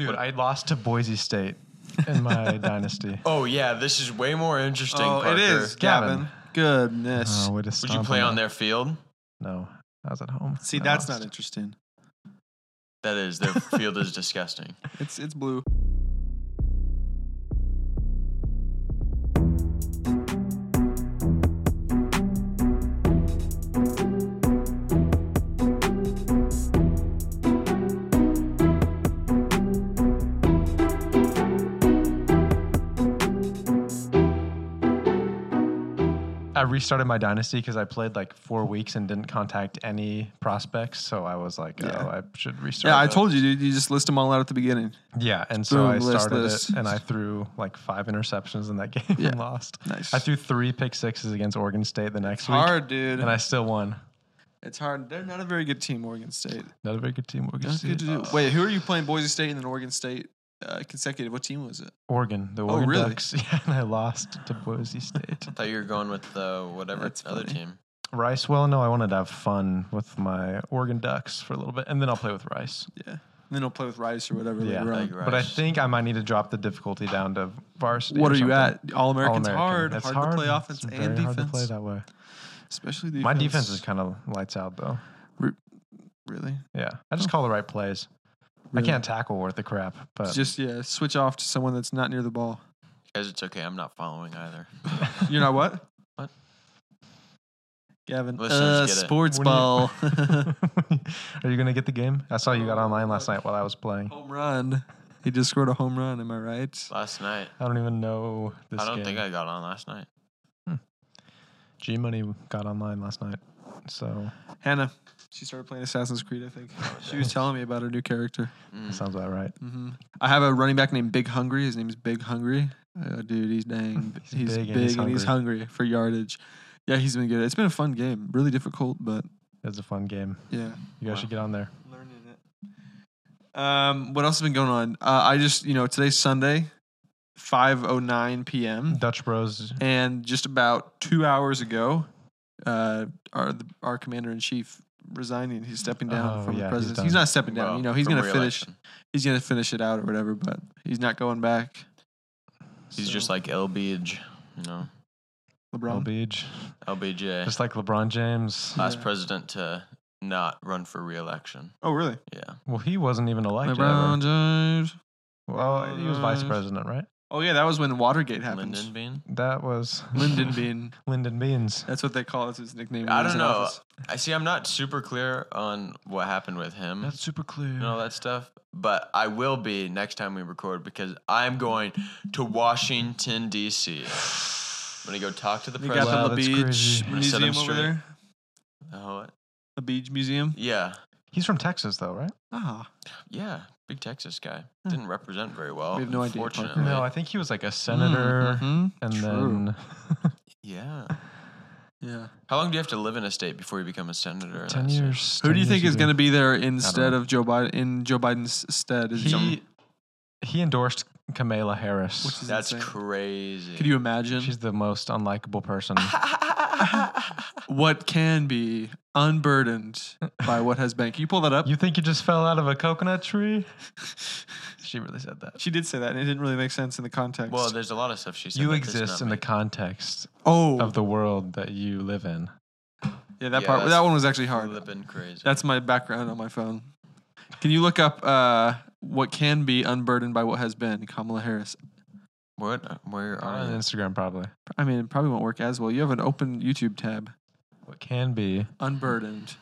Dude, I lost to Boise State in my dynasty. Oh, yeah. This is way more interesting, Parker. It is, Gavin. Goodness. Oh, way to Would you stomp play on that. their field? No, I was at home. See, I that's lost. not interesting. That is. Their field is disgusting. It's blue. I restarted my dynasty because I played like 4 weeks and didn't contact any prospects. So I was like, Yeah. oh, I should restart. Yeah, I this. told you, dude. You just list them all out at the beginning. Yeah, and so Boom, I list, started list. it, and I threw like 5 interceptions in that game Yeah. and lost. Nice. I threw 3 pick sixes against Oregon State the next week, Hard, dude. and I still won. It's hard. They're not a very good team, Oregon State. Not a very good team. Oregon That's State. good to do. Wait, who are you playing? Boise State and then Oregon State consecutive. What team was it? Oregon, the Oregon really? Ducks. Yeah, and I lost to Boise State. I thought you were going with whatever That's other funny. team. Rice. Well, no, I wanted to have fun with my Oregon Ducks for a little bit, and then I'll play with Rice. Yeah. And then he'll play with Rice or whatever Yeah. later on. Like But I Rice. think I might need to drop the difficulty down to varsity. What or are you something. at? All-American's All-American. hard. It's Hard to play offense It's and very defense. hard to play that way. Especially defense. My defense is kind of lights out, though. Really? Yeah, I just call the right plays. Really? I can't tackle worth the crap, but Just, switch off to someone that's not near the ball. Guys, it's okay. I'm not following either. You're not what? What? Gavin. Listeners get it. Sports When you- ball. are you gonna get the game? I saw you got online last night while I was playing. Home run. He just scored a home run. Am I right? Last night. I don't even know this I don't game. think I got on last night. G Money got online last night, so Hannah. She started playing Assassin's Creed, I think. She was telling me about her new character. that sounds about right. I have a running back named Big Hungry. His name is Big Hungry. Dude, he's dang. He's He's big big, and he's and he's hungry for yardage. Yeah, he's been good. It's been a fun game. Really difficult, but It's a fun game. yeah. You guys should get on there. Learning it. What else has been going on? I just, today's Sunday, 5:09 p.m. Dutch Bros. And just about 2 hours ago, our commander-in-chief resigning. He's stepping down from the he's presidency. done. He's not stepping down. Well, He's from going to finish. re-election. He's going to finish it out or whatever, but he's not going back. He's So, just like LBJ, LeBron. Beach. LBJ. Just like LeBron James. Last Yeah. president to not run for re-election. Oh, really? Yeah. Well, he wasn't even elected. LeBron ever. James. Well, he was vice president, right? Oh yeah, that was when Watergate happened. Lyndon Bean. That was Lyndon Bean. Lyndon Beans. That's what they call it. That's his nickname. when I he was don't in know. office. I see. I'm not super clear on what happened with him That's super clear. and all that stuff, but I will be next time we record because I'm going to Washington D.C. I'm gonna go talk to the You president. got Wow, the that's La Beach crazy. I'm gonna set him Museum over straight. there. Oh, what? The Beach Museum. Yeah, He's from Texas, though, right? Ah, yeah. Big Texas guy. Didn't represent very well. We have no idea, Parker. Unfortunately. No, I think he was like a senator, Mhm. and True. then Yeah. Yeah. How long do you have to live in a state before you become a senator? in 10 that state? years. Who 10 do you think years is ago. going to be there instead know. of Joe Biden? In Joe Biden's stead, is He endorsed Kamala Harris. Which is That's insane. crazy. Could you imagine She's the most unlikable person. what can be unburdened by what has been? Can you pull that up? You think you just fell out of a coconut tree? She really said that. She did say that, and it didn't really make sense in the context. Well, there's a lot of stuff she said. You that does exist not in the make- context oh, of the world that you live in. yeah, that Yeah, part. that's That one was actually hard. Flippin' crazy. That's my background on my phone. Can you look up what can be unburdened by what has been? Kamala Harris. what? Where are On you? Instagram, probably. I mean, it probably won't work as well. You have an open YouTube tab. What can be? Unburdened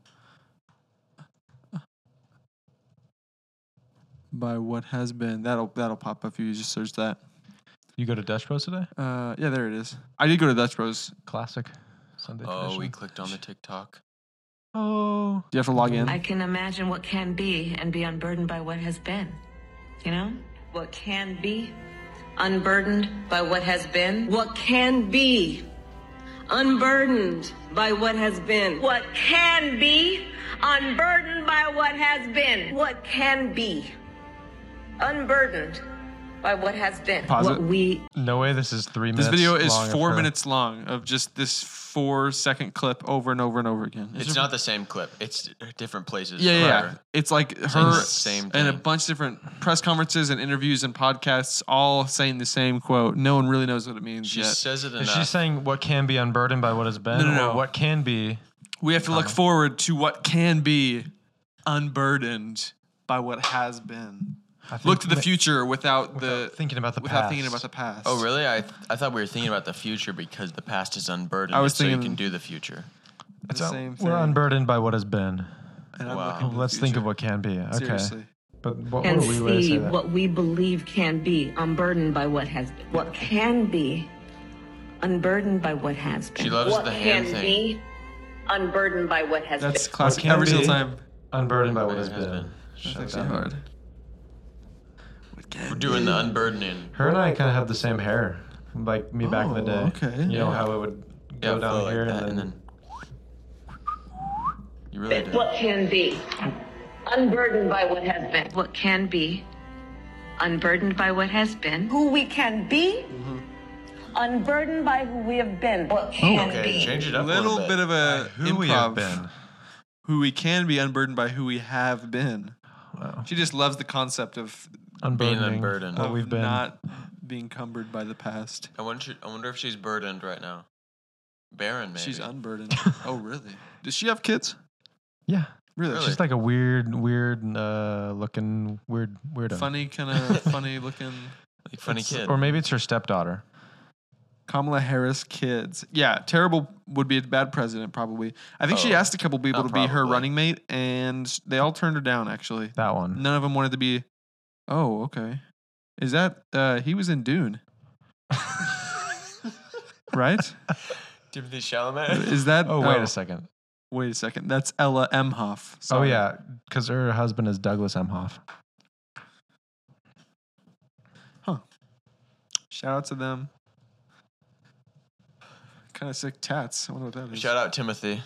by what has been. That'll pop up if you just search that. You go to Dutch Bros today? Yeah, there it is. I did go to Dutch Bros. Classic Sunday Oh, tradition. we clicked on the TikTok. Oh. Do you have to log in? I can imagine what can be and be unburdened by what has been. You know? What can be unburdened by what has been. What can be unburdened by what has been. What can be unburdened by what has been. What can be unburdened by what has been. Pause what it. we No way. This is 3 minutes. This video is long of 4 her. minutes long of just this 4-second clip over and over and over again. It's not the same clip. It's different places. Yeah, for yeah, her. yeah. It's like Saying her the same and a thing. bunch of different press conferences and interviews and podcasts all saying the same quote. No one really knows what it means She yet. says it Is enough. she saying what can be unburdened by what has been? No. Or what can be? We have to look forward to what can be unburdened by what has been. I think Look to the ma- future without thinking about the without past. thinking about the past. Oh, really? I thought we were thinking about the future because the past is unburdened. I was so you thinking- can do the future. The So same thing. we're unburdened by what has been. And I'm Wow. looking to the Let's think of future. what can be. Okay. Seriously. But what can were we way to say see that? what we believe can be, unburdened by what has been. What can be, unburdened by what has been. She loves what the hand can thing. be, unburdened by what has That's been. classic can every be- single time. Unburdened by what has What has been. been. Shut That's down. actually hard. We're doing the unburdening. Her and I kind of have the same hair, like me back in the day. okay. You know Yeah. how it would Yeah, go down flow like here that, and then. You really do. What can be, unburdened by what has been. What can be, unburdened by what has been. Who we can be, unburdened by who we have been. What can Okay, be. change it A up little a bit of a Who we have improv. been. Who we can be unburdened by who we have been. Wow. She just loves the concept of Unburdening unburdened. what of we've been. not being cumbered by the past. I wonder if she's burdened right now. Barren, maybe. She's unburdened. Oh, really? Does she have kids? Yeah. Really? Really? She's like a weird looking weirdo. Funny, kind of funny looking. like funny It's- kid. Or maybe it's her stepdaughter. Kamala Harris kids. Yeah, terrible would be a bad president, probably. I think she Oh, asked a couple people to not be her probably. running mate, and they all turned her down, actually. That one. None of them wanted to be. Oh, okay. Is that. He was in Dune. Right? Timothy Chalamet. Is that. Oh, wait a second. Wait a second. That's Ella Emhoff. Oh, Sorry. yeah. Because her husband is Douglas Emhoff. Shout out to them. Kind of sick tats. I wonder what that is. Shout out Timothy.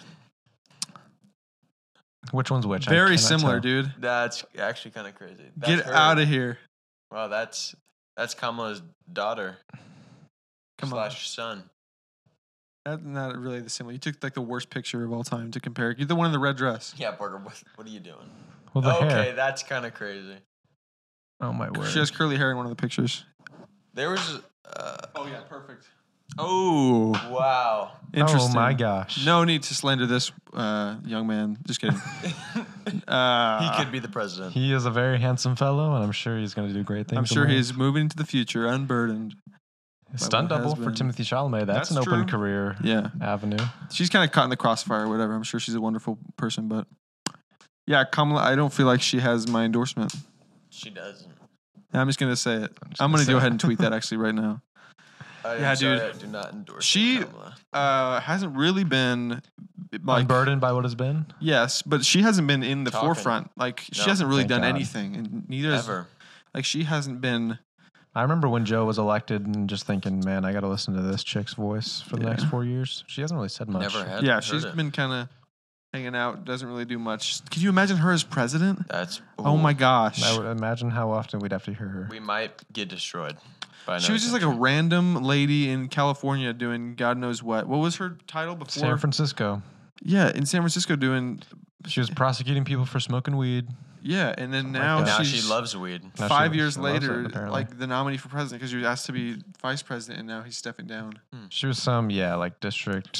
Which one's which? I Very cannot similar, tell. dude. That's actually kind of crazy. Get out of here. Wow, that's Kamala's daughter. Come on. / son. That's not really the similar. You took like the worst picture of all time to compare. You're the one in the red dress. Yeah, Parker, what are you doing? Well, the Okay, hair. that's kind of crazy. Oh, my word. She has curly hair in one of the pictures. There was. Oh yeah, perfect. Oh, Wow. interesting. Oh, my gosh. No need to slander this young man. Just kidding. He could be the president. He is a very handsome fellow, and I'm sure he's going to do great things. I'm in sure life. he's moving into the future unburdened. Stunt what has double for been. Timothy Chalamet. That's an That's open true. career Yeah, avenue. she's kind of caught in the crossfire or whatever. I'm sure she's a wonderful person, but yeah, Kamala, I don't feel like she has my endorsement. She doesn't. I'm just gonna say it. just I'm gonna gonna say go it. ahead and tweet that actually right now. Yeah, dude. I do not endorse She- Kamala. Hasn't really been like Unburdened by what has been. yes, but she hasn't been in the Talking. forefront. Like she No, hasn't really thank done God. anything, and neither has Ever. like she hasn't been. I remember when Joe was elected and just thinking, man, I got to listen to this chick's voice for the Yeah. next 4 years. She hasn't really said much. Never had. Yeah, heard she's it. been kind of hanging out. Doesn't really do much. Could you imagine her as president? That's. Oh my gosh. I would imagine how often we'd have to hear her. We might get destroyed. By She was just like a random lady in California doing God knows what. What was her title before? San Francisco. Yeah, in San Francisco doing. She was prosecuting people for smoking weed. Yeah, and then Something like now, that. Now she's she loves weed. Now 5 she- years she loves it, later, apparently. like the nominee for president because she was asked to be vice president, and now he's stepping down. She was some, like district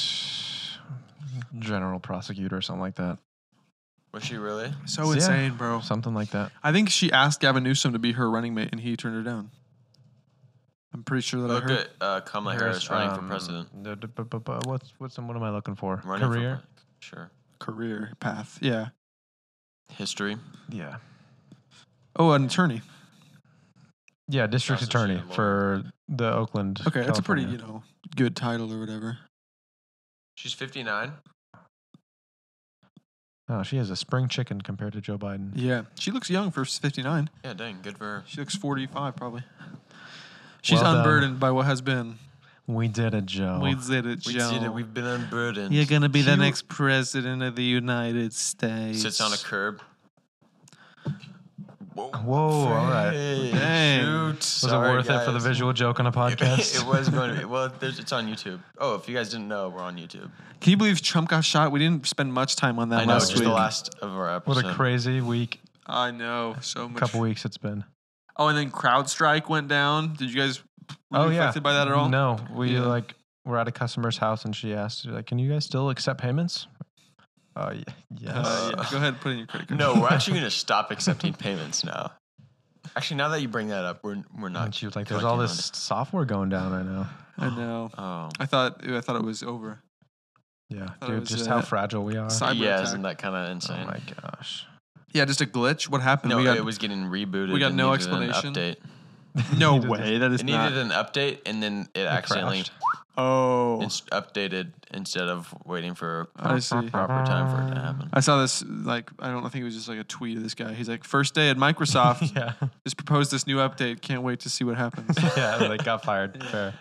general prosecutor or something like that. Was she really? So Yeah. insane, bro. Something like that. I think she asked Gavin Newsom to be her running mate, and he turned her down. I'm pretty sure that Look I heard. at Kamala Harris running for president. What am I looking for? Running Career? For, sure. Career path. Yeah. History. Yeah. Oh, an attorney. Yeah, district Sounds like attorney she's a for the Oakland. Okay, that's a pretty, California. good title or whatever. She's 59. Oh, she has a spring chicken compared to Joe Biden. Yeah, she looks young for 59. Yeah, dang, good for her. She looks 45 probably. She's Well done. unburdened by what has been. We did it, Joe. We did it, We Joe. did it. We've been unburdened. You're gonna be the Cute. next president of the United States. Sits on a curb. Whoa, all right. Hey, Dang. Was it worth it for the visual joke on a podcast? It was going to be. Well, it's on YouTube. Oh, if you guys didn't know, we're on YouTube. Can you believe Trump got shot? We didn't spend much time on that I know, last just week. the last of our episode. What a crazy week, I know. So much. couple weeks it's been. Oh, and then CrowdStrike went down. Did you guys affected by that at all? No, we we're at a customer's house and she asked, like, can you guys still accept payments? Yes. Yeah. Go ahead and put in your credit card. No, we're actually going to stop accepting payments now. Actually, now that you bring that up, we're not. And she was like, there's all this software going down right now. I know. Oh. I thought it was over. Yeah, thought it dude, was, just how fragile we are. cyber Yeah, attack. isn't that kind of Oh insane? my gosh. Yeah, just a glitch. What happened? No, we got, it was getting rebooted. we got and no needed an explanation? update. no Needed way. That is It not. needed an update, and then it accidentally crashed. Oh, updated instead of waiting for I see. proper time for it to happen. I saw this. Like, I think it was just like a tweet of this guy. He's like, first day at Microsoft. Yeah. Just proposed this new update. Can't wait to see what happens. Yeah, they got fired. Fair.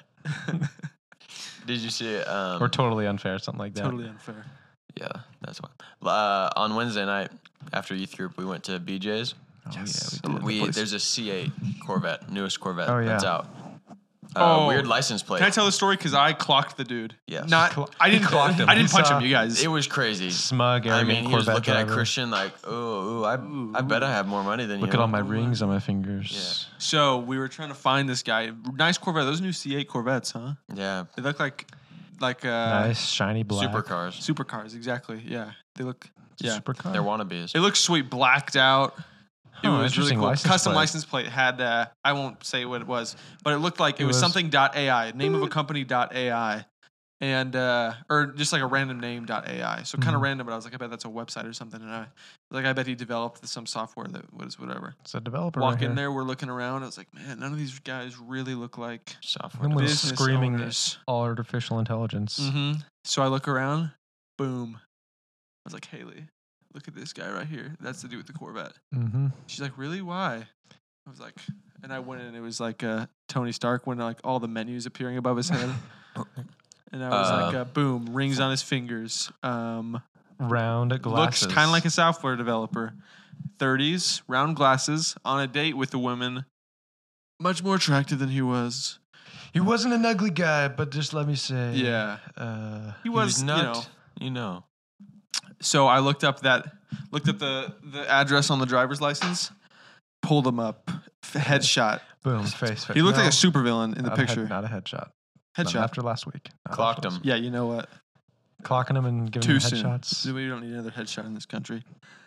Did you see it? Or totally unfair, something like that. Totally unfair. Yeah, that's why. On Wednesday night after youth group, we went to BJ's. Oh, Yes. yeah, we did. There's a C8 Corvette, newest Corvette Oh, yeah. that's out. Oh. Weird license plate. Can I tell the story? Because I clocked the dude. Yes. I didn't clocked him. I didn't He punch saw- him. You guys. It was crazy. Smug, I arrogant mean, he was Corvette looking at driver. Christian like, I bet I have more money than you. Look at all my rings on my fingers. So we were trying to find this guy. Nice Corvette. Those new C8 Corvettes, huh? Yeah, They look like Nice, shiny black. supercars. supercars. Exactly. Yeah. They look. Yeah. Supercar. They're wannabes. It looks sweet, blacked out. It Oh, was really interesting cool. license Custom plate. license plate had I won't say what it was, but it looked like it was was- something .ai, name of a company .ai, and or just like a random name .ai. So kind of Mhm. random, but I was like, I bet that's a website or something. And I bet he developed some software that was whatever. It's a developer. Walk right in here. there, we're looking around. I was like, man, none of these guys really look like Software. Them with business screaming owners. all artificial intelligence. Mm-hmm. So I look around, boom. I was like, Haley, look at this guy right here. That's the dude with the Corvette. Mm-hmm. She's like, really? Why? I was like, and I went in and it was like Tony Stark when like all the menus appearing above his head. And I was like, boom, rings on his fingers. Round glasses. Looks kind of like a software developer. 30s, round glasses, on a date with a woman. Much more attractive than he was. He wasn't an ugly guy, but just let me say. Yeah. He He was, nut. You know. So I looked up the address on the driver's license, pulled him up, headshot. boom, face. He looked like No, a supervillain in the not picture. not a headshot. Headshot. Not after last week. Not Clocked after him. Yeah, you know what? Clocking him and giving Too him soon. headshots. We don't need another headshot in this country.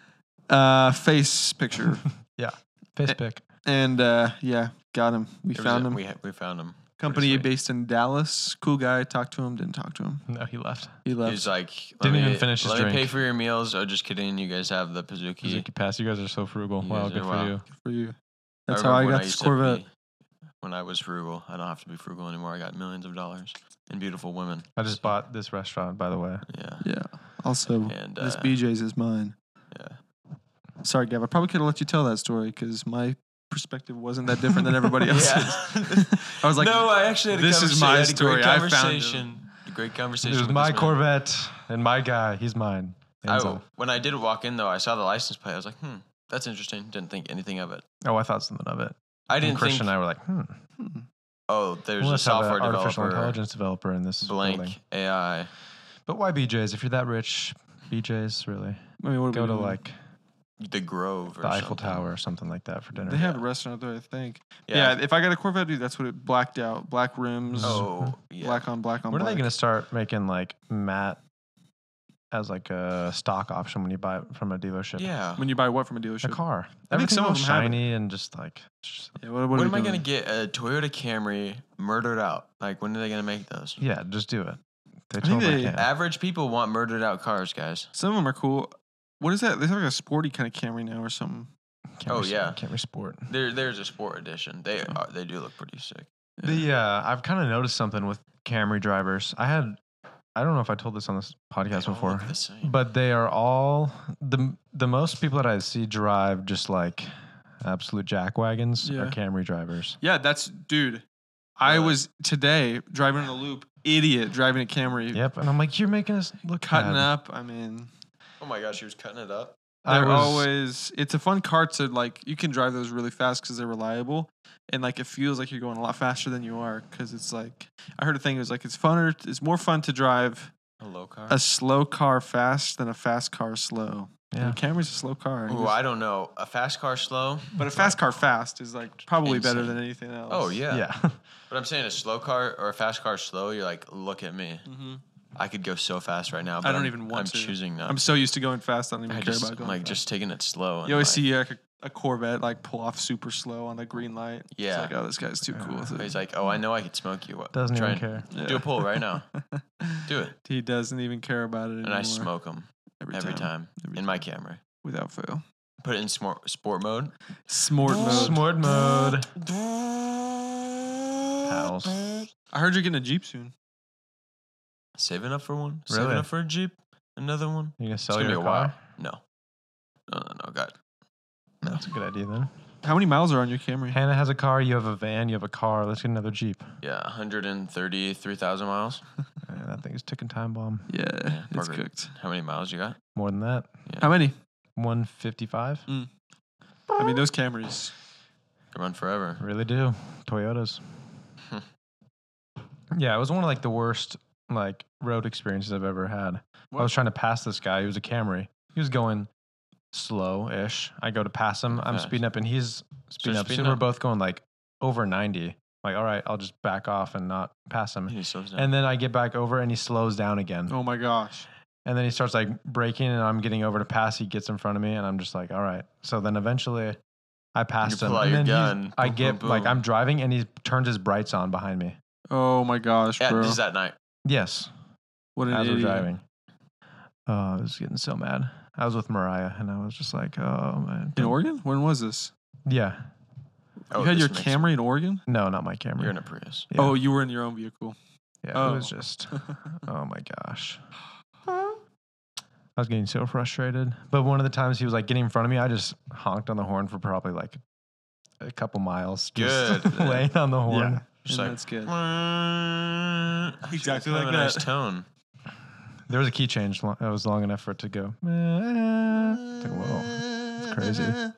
Face picture. Face pick. And yeah, got him. We There was found a- him. We found him. Company sweet. based in Dallas. Cool guy. Talked to him. Didn't talk to him. No, he left. He left. He's like, Didn't even finish his Let me pay drink. for your meals. Oh, just kidding. You guys have the Pazuki. Suzuki Pass. You guys are so frugal. You Wow, guys good are- for wow. you. For you. That's how I remember when got this used to Corvette. be- when I was frugal, I don't have to be frugal anymore. I got millions of dollars and beautiful women. I just bought this restaurant, by the way. Yeah. Yeah. Also, And this BJ's is mine. yeah. Sorry, Gav. I probably could have let you tell that story because my perspective wasn't that different than everybody else's. I was like, no, I actually had a this is conversation. my I had a story. great I found conversation. A great conversation. It was with my this man. Corvette and my guy. He's mine. Enzo. When I did walk in, though, I saw the license plate. I was like, that's interesting. Didn't think anything of it. Oh, I thought something of it. I And didn't Christian think. and I were like, There's well, a let's have software an artificial developer, intelligence developer in this blank building. AI. But why BJ's? If you're that rich, BJ's really I mean, what are go we to doing? like The Grove or the Eiffel something. Tower or something like that for dinner. They have a restaurant there, I think. Yeah. Yeah. If I got a Corvette, dude, that's what it blacked out. Black rims. Oh, yeah. Black on black on When are black. they going to start making like matte as like a stock option when you buy it from a dealership? Yeah. When you buy what from a A dealership? car. I think Everything's some all of them have it. shiny and just like. Yeah, what When are am we I going to doing? get a Toyota Camry murdered out? Like, when are they going to make those? Yeah, just do it. They think totally they- can. Average people want murdered out cars, guys. Some of them are cool. What is that? They have like a sporty kind of Camry now or something. Camry, yeah. Camry Sport. There's a sport edition. They do look pretty sick. I've kind of noticed something with Camry drivers. I don't know if I told this on this podcast They all before, look the same. but they are all the most people that I see drive just like absolute jackwagons Yeah. are Camry drivers. Yeah, that's dude. I Really? was today driving in the loop, idiot driving a Camry, Yep, and I'm like, you're making us look cutting bad. up. I mean, Oh my gosh, he was cutting it up. It's a fun car to like. You can drive those really fast because they're reliable, and like it feels like you're going a lot faster than you are because it's like I heard a thing. It was like it's more fun to drive a slow car fast than a fast car slow. Yeah. And Camry's a slow car. Ooh, I don't know. A fast car slow? But a fast car fast is like probably better Insane. than anything else. Oh, yeah. Yeah. But I'm saying a slow car or a fast car slow, you're like, look at me. Mm-hmm. I could go so fast right now. But I don't even want I'm to. choosing not. I'm so used to going fast. I don't even I care just, about going like fast. just taking it slow. And You always like, see like a Corvette like pull off super slow on a green light. Yeah. It's like, oh, this guy's too cool with it. He's like, oh, I know I could smoke you. What? Doesn't Try even and care. Do a pull right now. Do it. He doesn't even care about it anymore. And I smoke them every time in my Camry. Without fail. Put it in sport mode. Smart mode. Smart mode. Pals. I heard you're getting a Jeep soon. Saving up for one. Really? Saving up for a Jeep. Another one. You gonna It's sell gonna be your a car? while. No. God. That's a good idea then. How many miles are on your Camry? Hannah has a car. You have a van. You have a car. Let's get another Jeep. Yeah, 133,000 miles. That thing is ticking time bomb. Yeah, it's Parker, cooked. How many miles you got? More than that. How many? 155. I mean, those Camrys. They run forever. Really do. Toyotas. Yeah, it was one of like the worst like road experiences I've ever had. I was trying to pass this guy. He was a Camry. He was going slow-ish. I go to pass him. I'm Fast. speeding up, and he's speeding up. speeding So we're up. both going like over 90. Like, all right, I'll just back off and not pass him. He slows down. And then I get back over, and he slows down again. Oh my gosh. And then he starts like braking, and I'm getting over to pass. He gets in front of me, and I'm just like, all right. So then eventually, I passed him. pull out And your then gun. I Boom, get boom, like boom. I'm driving, and he turns his brights on behind me. Oh my gosh, Yeah, bro. this is that night. Yes, What an as we're idiot. driving. Oh, I was getting so mad. I was with Mariah, and I was just like, oh man. In Oregon? When was this? Yeah. Oh, You had this your makes- Camry in Oregon? No, not my Camry. You're in a Prius. Yeah. Oh, you were in your own vehicle. Yeah, Oh. it was just, oh my gosh. I was getting so frustrated. But one of the times he was like getting in front of me, I just honked on the horn for probably like a couple miles. Just Good. laying on the horn. Yeah. Just And like, that's good. Exactly like a that. nice tone. There was a key change. It was long enough for it to go. It's like, whoa, it's crazy.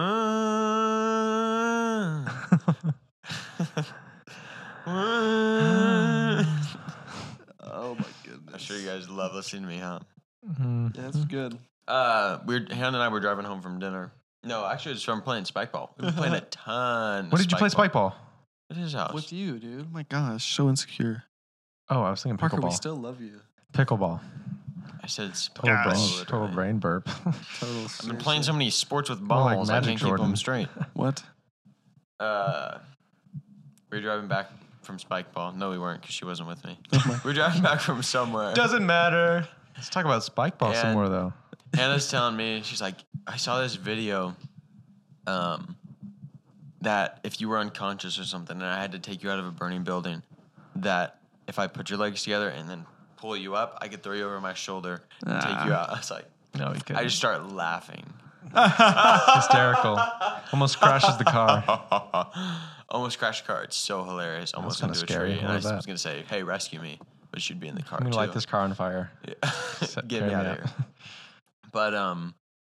Oh my goodness. I'm sure you guys love listening to me, huh? Mhm. Yeah, that's good. Hannah and I were driving home from dinner. No, actually, it's from playing spike ball. We've been playing a ton. What did you play spike ball? At his house. With you, dude. Oh my gosh, so insecure. Oh, I was thinking Parker, we pickleball. still love you. Pickleball. I said Total spike brain, ball. total brain burp. Total. I've been playing so many sports with More like balls. I Magic can't keep Jordan. them straight. What? We were driving back from spike ball. No, we weren't because she wasn't with me. We were driving back from somewhere. Doesn't matter. Let's talk about spike ball some And- more though. Hannah's telling me, she's like, I saw this video that if you were unconscious or something and I had to take you out of a burning building, that if I put your legs together and then pull you up, I could throw you over my shoulder and take you out. I was like, No, you couldn't. I just start laughing. Hysterical. Almost crashes the car. Almost crashed the car. It's so hilarious. Almost kinda into a scary. tree. And What I was was that? going to say, hey, rescue me. But she'd be in the car I'm gonna too. light this car on fire. Yeah. Set- Get tear me out me of up. here. But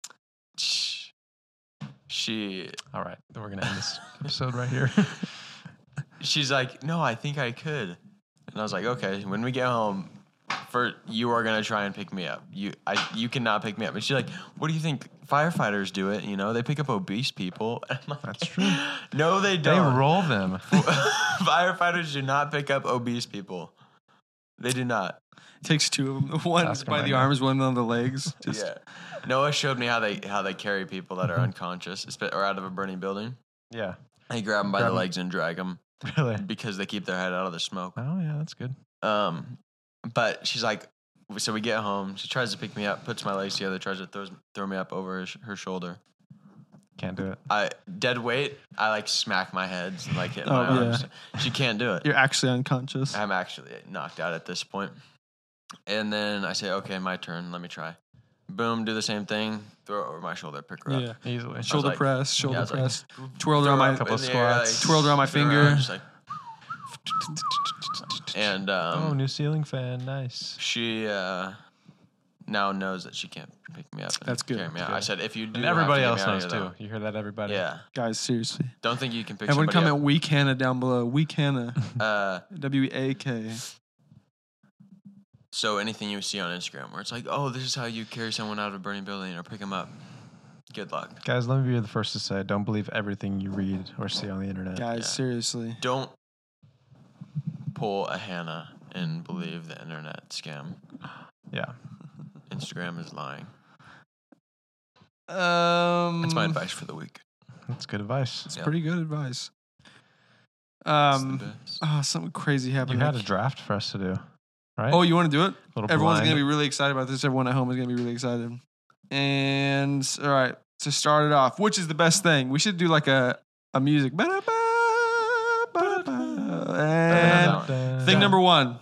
she All right, then we're gonna end this episode right here. she's like, no, I think I could. And I was like, okay, when we get home, you are gonna try and pick me up. You cannot pick me up. And she's like, what do you think? Firefighters do it, they pick up obese people. And I'm like, That's true. No, they They don't. roll them. Firefighters do not pick up obese people. They do not. Takes two of them. One Ask him by right the now. arms, one on the legs. Just Yeah. Noah showed me how they carry people that are unconscious or out of a burning building. Yeah, They grab them by Grab the 'em. legs and drag them really. because they keep their head out of the smoke. Oh yeah, that's good. But she's like, so we get home. She tries to pick me up, puts my legs together, tries to throw me up over her shoulder. Can't do it. I dead weight. I like smack my head, like hit my Oh, yeah. arms. She can't do it. you're actually unconscious. I'm actually knocked out at this point. And then I say, okay, my turn. Let me try. Boom, do the same thing. Throw it over my shoulder, pick her up. Yeah. Easily. Shoulder like- press, I shoulder was like, press. Twirled around throw my it couple in the air, squats. Twirled around my spin finger. just like, and Oh, new ceiling fan. Nice. she now knows that she can't pick me up. And That's good. carry me out. Good. I said, if you do, And everybody have else to get me knows out too. of here, You hear that, everybody? though. Yeah. Guys, seriously. Don't think you can pick Everyone somebody comment Weak Hannah down below. Weak Hannah. up. W-A-K. So anything you see on Instagram where it's like, oh, this is how you carry someone out of a burning building or pick them up. Good luck. Guys, let me be the first to say, don't believe everything you read or see on the internet. Guys, Yeah. seriously. Don't pull a Hannah and believe the internet scam. Yeah. Instagram is lying. That's That's my advice for the week. That's good advice. It's Yep. pretty good advice. It's the best. Something crazy happened. You had a draft for us to do, right? Oh, you want to do it? Little Everyone's blind. going to be really excited about this. Everyone at home is going to be really excited. And, all right, to start it off, which is the best thing? We should do like a music. And thing number one.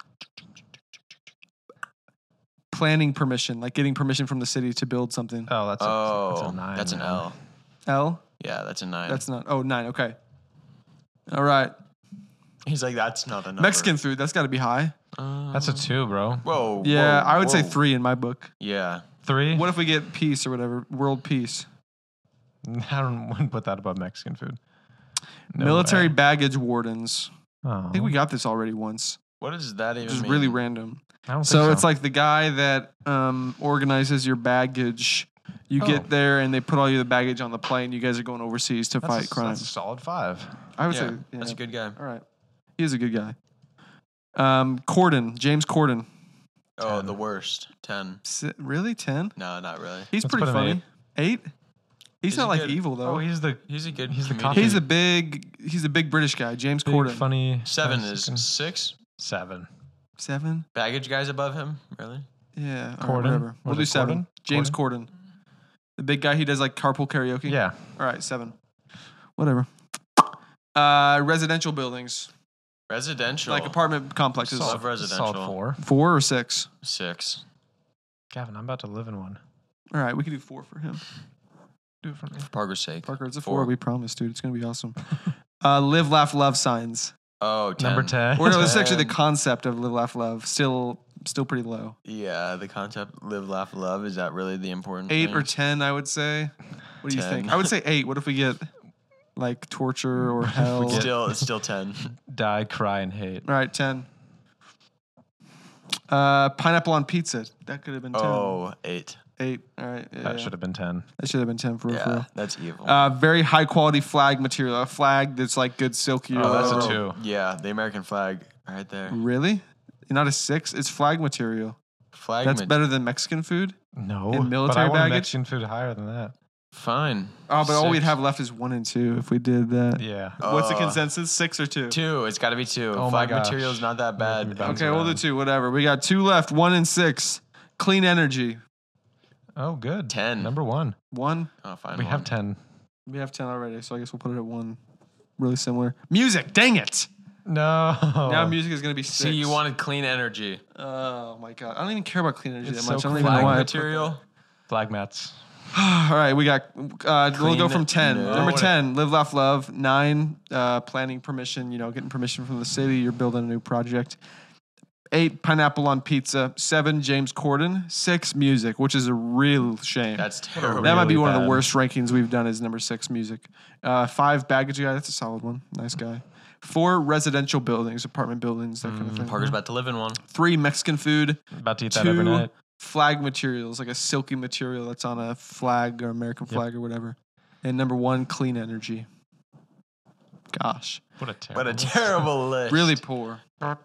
Planning permission, like getting permission from the city to build something. Oh, that's a 9. That's an man. L. L? Yeah, that's a 9. That's not. Oh, 9. Okay. All right. He's like, that's not a number. Mexican food. That's got to be high. That's a 2, bro. Whoa. Yeah, whoa, I would say whoa. 3 in my book. Yeah. 3? What if we get peace or whatever? World peace. I wouldn't put that above Mexican food. No Military way. baggage wardens. Oh, I think we got this already once. What does that even Just mean? really random. I don't So think it's like the guy that organizes your baggage. You Oh. get there and they put all your baggage on the plane. You guys are going overseas to fight That's a crimes. solid 5. I would Yeah, say yeah. that's a good guy. All right. He is a good guy. Corden, James Corden. Oh, 10. the worst. 10. Really? 10? No, not really. He's Let's pretty put him funny. 8? He's He's not a like good- evil though. Oh, he's the He's a good. He's the comedian. cop. He's a big British guy, James big, Corden. funny 7 Mexican- is 6. 7. 7? Baggage guys above him. Really? Yeah. All right, Corden? whatever. We'll Was do it 7. Corden? James Corden. The big guy, he does like carpool karaoke. Yeah. All right, 7. Whatever. Residential buildings, Residential. like apartment complexes. Solid. Solid residential. 4. 4 or 6? 6. Gavin, I'm about to live in one. All right, we can do 4 for him. Do it for me. For Parker's sake. Parker, it's a 4. 4. We promise, dude. It's gonna be awesome. Live, laugh, love signs. Oh, 10. Number 10. Or no, this is actually the 10. concept of live, laugh, love. Still pretty low. Yeah, the concept live, laugh, love. Is that really the important 8 thing? or 10, I would say. What do you 10. think? I would say 8. What if we get like torture or hell? It's still 10. Die, cry, and hate. All right, 10. Pineapple on pizza. That could have been 10. Oh, 8. 8. All right. That should have been 10. That should have been 10 for real. For Yeah, real. that's evil. Very high quality flag material. A flag that's like good silky. Oh, that's a or- 2. Yeah, the American flag right there. Really? Not a 6? It's flag material. Flag. That's better than Mexican food? No. And but military I want baggage? Mexican food higher than that. Fine. Oh, but all we'd 6. have left is 1 and 2 if we did that. Yeah. What's the Uh, consensus? 6 or 2? 2. It's got to be 2. Oh my Flag gosh. material is not that bad. Making me bounce Okay, we'll do around. 2. Whatever. We got 2 left. 1 and 6. Clean energy. Oh, good. 10. Number 1. 1. Oh, fine. We have one. 10. We have 10 already, so I guess we'll put it at 1. Really similar. Music. Dang it. No. Now music is going to be 6. See, you wanted clean energy. Oh, my God. I don't even care about clean energy It's that much. so I don't even know Flag why. I put material. Flag mats. All right, we got. We'll go Clean- from 10. no. Number 10, live, laugh, love. 9, planning permission. Getting permission from the city. You're building a new project. 8, pineapple on pizza. 7, James Corden. 6, music, which is a real shame. That's terrible. That might be really one of the bad. worst rankings we've done. Is number 6, music. 5, baggage guy. That's a solid one. Nice guy. 4, residential buildings, apartment buildings, that kind of thing. Parker's about to live in one. 3, Mexican food. About to eat that every 2, night. flag materials, like a silky material that's on a flag or American flag or whatever. And number 1, clean energy. Gosh, What a terrible. What a terrible list. really poor.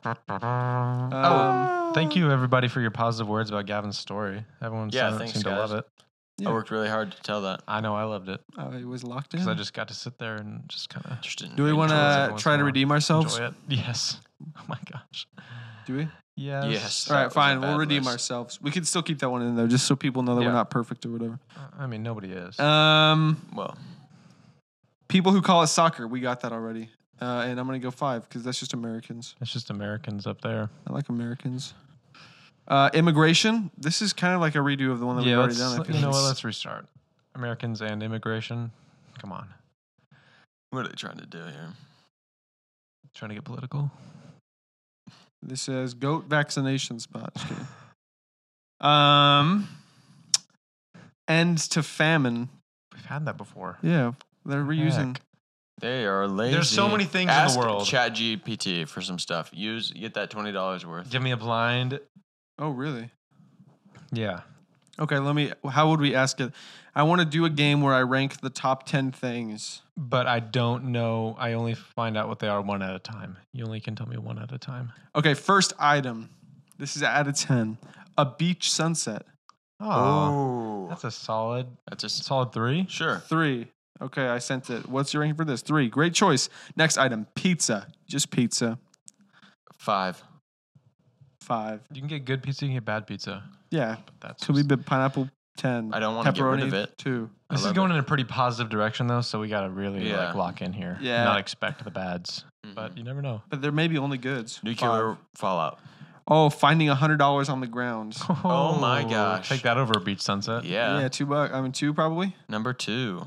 Thank you, everybody, for your positive words about Gavin's story. Everyone thanks, seemed to guys. love it. Yeah. I worked really hard to tell that. I know I loved it I was locked in. because I just got to sit there and just kind of Just didn't Do we want enjoy it. to once try in to a while. redeem ourselves? enjoy it. Yes. Oh my gosh. Do we? Yes. Yes. All That right, was a fine. We'll bad redeem list. ourselves. We can still keep that one in there, just so people know that Yeah. we're not perfect or whatever. I mean, nobody is. Well, People who call it soccer, we got that already. And I'm gonna go 5 because that's just Americans. It's just Americans up there. I like Americans. Immigration. This is kind of like a redo of the one that we've Yeah, already let's, done. I feel you know like. what? Let's restart. Americans and immigration. Come on. what are they trying to do here? Trying to get political. This says goat vaccination spot. Just kidding. End to famine. We've had that before. Yeah, they're reusing. Heck. They are lazy. There's so many things in the world. Chat GPT for some stuff. Get that $20 worth. Give me a blind. Oh, really? Yeah. Okay, how would we ask it? I want to do a game where I rank the top 10 things. But I don't know. I only find out what they are one at a time. You only can tell me one at a time. Okay, first item. This is out of 10. A beach sunset. Oh, that's a solid 3. Sure. 3. Okay, I sent it. What's your ranking for this? 3. Great choice. Next item. Pizza. Just pizza. 5. 5. You can get good pizza, you can get bad pizza. Yeah. But that's Could be pineapple 10. I don't want to get rid of it. 2. This is going in a pretty positive direction, though, so we got to really lock in here. Yeah. Not expect the bads, but you never know. But there may be only goods. Nuclear fallout. Oh, finding $100 on the ground. Oh my gosh. Take that over a beach sunset. Yeah. Yeah, $2. I mean, 2 probably. Number 2.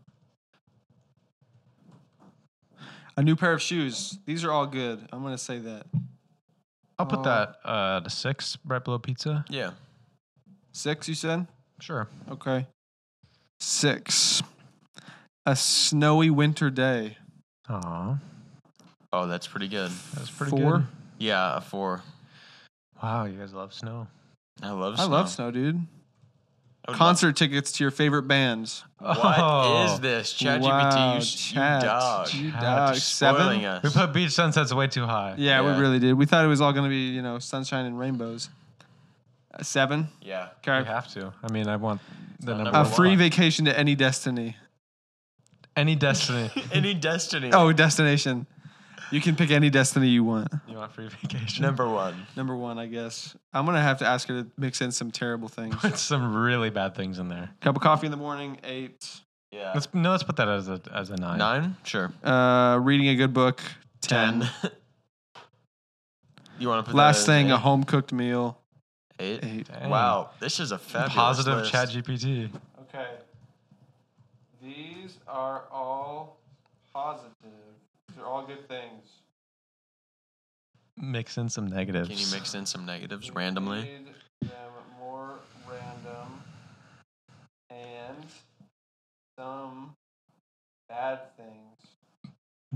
A new pair of shoes. These are all good. I'm going to say that. I'll put that to 6, right below pizza. Yeah. 6, you said? Sure. Okay. 6. A snowy winter day. Aw, Oh, that's pretty good. that's pretty 4. good. Yeah, a 4. Wow, you guys love snow. I love I snow. love snow, dude. I would Concert tickets to your favorite bands. What is this? ChatGPT, Wow, you Chat. dog. You Chat. dog. Just 7? spoiling us. We put beach sunsets way too high. Yeah, Yeah. we really did. We thought it was all going to be, sunshine and rainbows. 7. Yeah. You Okay. have to. I mean, I want the not number A number one. free vacation to any destiny. Any destiny. Any destiny. Oh, destination. You can pick any destiny you want. You want free vacation? Number 1. Number 1, I guess. I'm going to have to ask her to mix in some terrible things. Put some really bad things in there. Cup of coffee in the morning, 8. Yeah. Let's put that as a 9. 9? Sure. Reading a good book, 10. 10. You want to put Last that as thing, a 8? home cooked meal, 8? 8. Dang. Wow. This is a fabulous Positive list. chat GPT. Okay. These are all positive. These are all good things. Mix in some negatives. Can you mix in some negatives randomly? Made them more random and some bad things.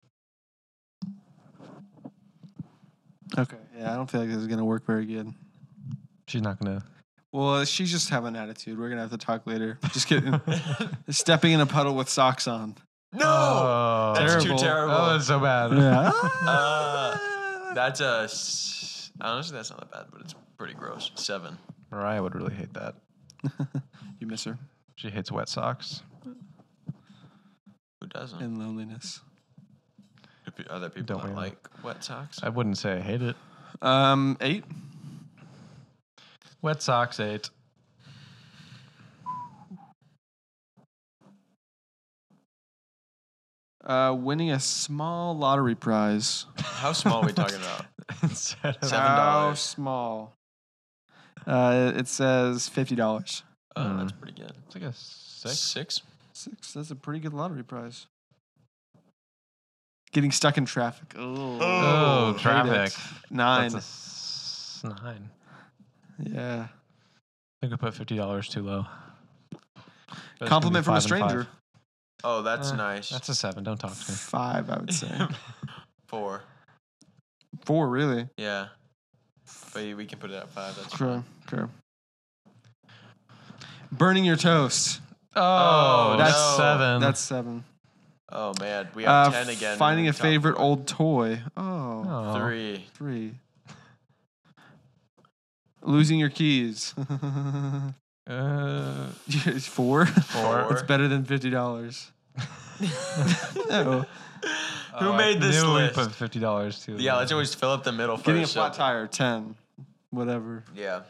Okay. Yeah, I don't feel like this is gonna work very good. She's not gonna. Well, she's just having an attitude. We're gonna have to talk later. Just kidding. Stepping in a puddle with socks on. No! Oh, That's terrible. too terrible. Oh, that's so bad. Yeah. That's honestly, that's not that bad, but it's pretty gross. 7. Mariah would really hate that. You miss her She hates wet socks. Who doesn't? in loneliness. Other people Don't don't we all? like wet socks. I wouldn't say I hate it. 8. Wet socks 8. Winning a small lottery prize. How small are we talking about? Instead of How $7. small? It says $50. Oh, that's pretty good. it's like a 6. 6? 6. That's a pretty good lottery prize. Getting stuck in traffic. Oh, hate traffic. it. 9. That's a 9. Yeah. I think I put $50 too low. But it's gonna Compliment be from a 5 and 5. stranger. Oh, that's nice. That's a 7. Don't talk to me. 5, I would say. 4. 4, really? Yeah. But we can put it at 5. That's True. fine. True. Burning your toast. Oh, that's that's 7. That's 7. Oh, man. We have 10 again. Finding in a the top favorite 4. old toy. Oh. Oh. 3. 3. Losing your keys. 4? 4. It's better than $50. No. Who made this knew list? We put $50 too. Yeah, let's always fill up the middle Getting a first. flat tire, 10. Whatever. Yeah.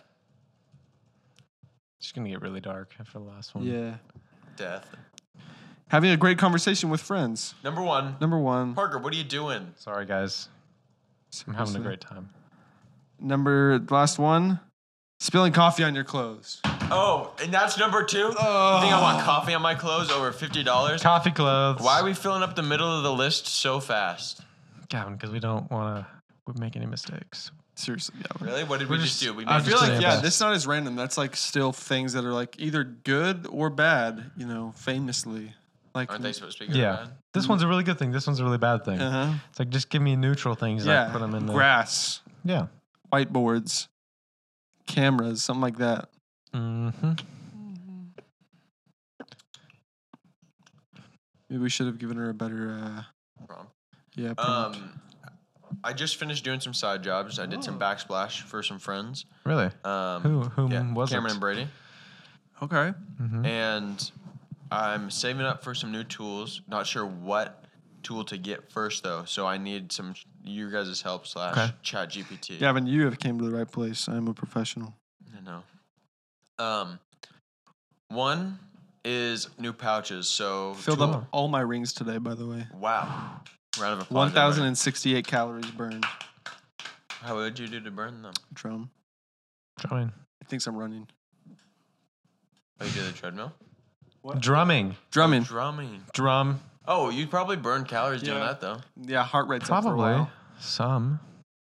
It's gonna get really dark after the last one. Yeah. Death. Having a great conversation with friends. Number 1. Number 1. Parker, what are you doing? Sorry, guys. I'm having a great time. Last one. Spilling coffee on your clothes. Oh, and that's number 2? You think I want coffee on my clothes over $50? Coffee clothes. Why are we filling up the middle of the list so fast? Gavin, because we don't want to make any mistakes. Seriously, yeah. Really? What did we just do? We I made feel just like, saying yeah, that. this not as random. That's like still things that are like either good or bad, famously. Like, Aren't they supposed to be good or Yeah. bad? This one's a really good thing. This one's a really bad thing. Uh-huh. It's like just give me neutral things. And I Yeah. put them in the Grass, Yeah. whiteboards, cameras, something like that. Mm-hmm. Maybe we should have given her a better, Wrong. prompt. I just finished doing some side jobs. I did some backsplash for some friends. Really? Whom yeah, was Cameron it? and Brady. Okay. Mm-hmm. And I'm saving up for some new tools. Not sure what tool to get first though, so I need some your guys' help / Okay. Chat GPT. Gavin, you have came to the right place. I'm a professional. I know. One is new pouches. So Filled up all my rings today, by the way. Wow. Round of applause. 1,068 calories burned. How would you do to burn them? Drum. Drumming. It thinks I'm running. Oh, you do the treadmill? Drumming. Drumming. Drumming. Drum. Oh, you'd probably burn calories doing Yeah. that though. Yeah, heart rate's up for a Probably. while. Some.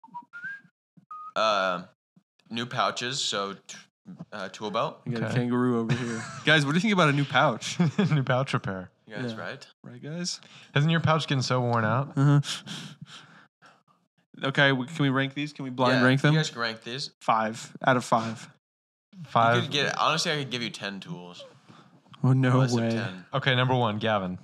New pouches. So tool belt. We got a Okay. kangaroo over here. Guys, what do you think about a new pouch? New pouch repair. You guys Yeah. right? Right, guys? Isn't your pouch getting so worn out? Uh-huh. Okay, can we rank these? Can we blind rank them? You guys can rank these. 5 out of 5. You 5. could get honestly, I could give you 10 tools. Oh, no List of way. 10. Okay, number 1, Gavin.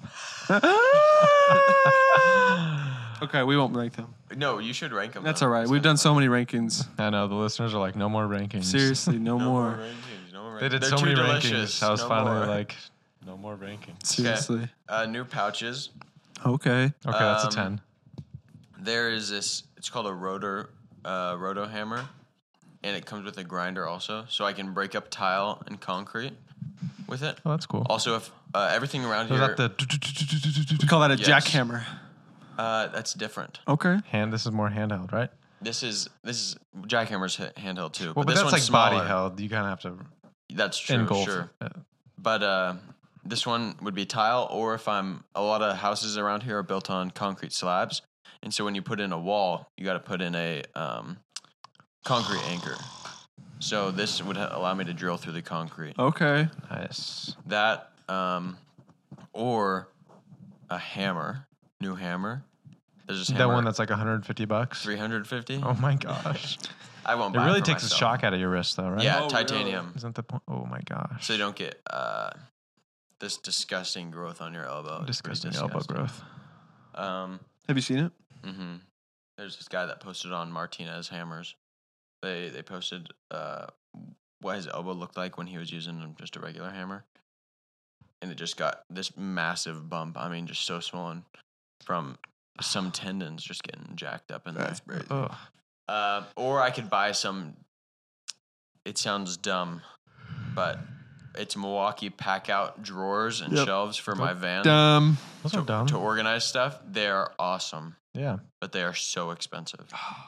Okay, we won't rank them. No, you should rank them. That's all right. We've done so many rankings. I know the listeners are like, no more rankings. Seriously, no more. rankings. No more They did They're so too many delicious. rankings. I was No finally more. like, no more rankings. Seriously. New pouches. Okay. Okay, that's a Um, 10. There is this. It's called a roto hammer, and it comes with a grinder also, so I can break up tile and concrete with it. Oh, that's cool. Also, if everything around Was here, that the We call that a Yes. jackhammer. that's different. Okay. hand? This is more handheld, right? This is jackhammer's handheld too. Well, but this that's one's like smaller. body held. You kind of have to That's true, engulf. sure. it. But this one would be tile, or if a lot of houses around here are built on concrete slabs, and so when you put in a wall, you got to put in a concrete anchor. So this would allow me to drill through the concrete. Okay. Nice. That or a hammer, new hammer. There's this That hammer, one that's like $150. $350. Oh my gosh. I won't. It buy really for takes myself. a shock out of your wrist, though, right? Yeah, Oh, titanium. Isn't the point? Oh my gosh. So you don't get this disgusting growth on your elbow. It's pretty Disgusting elbow growth. Have you seen it? Mm-hmm. There's this guy that posted on Martinez hammers. They posted what his elbow looked like when he was using just a regular hammer, and it just got this massive bump. I mean, just so swollen from some tendons just getting jacked up in there. crazy. Ugh. Or I could buy some. It sounds dumb, but it's Milwaukee pack-out drawers and Yep. shelves for my van Dumb. Those are dumb. to organize stuff. They are awesome, Yeah. but they are so expensive.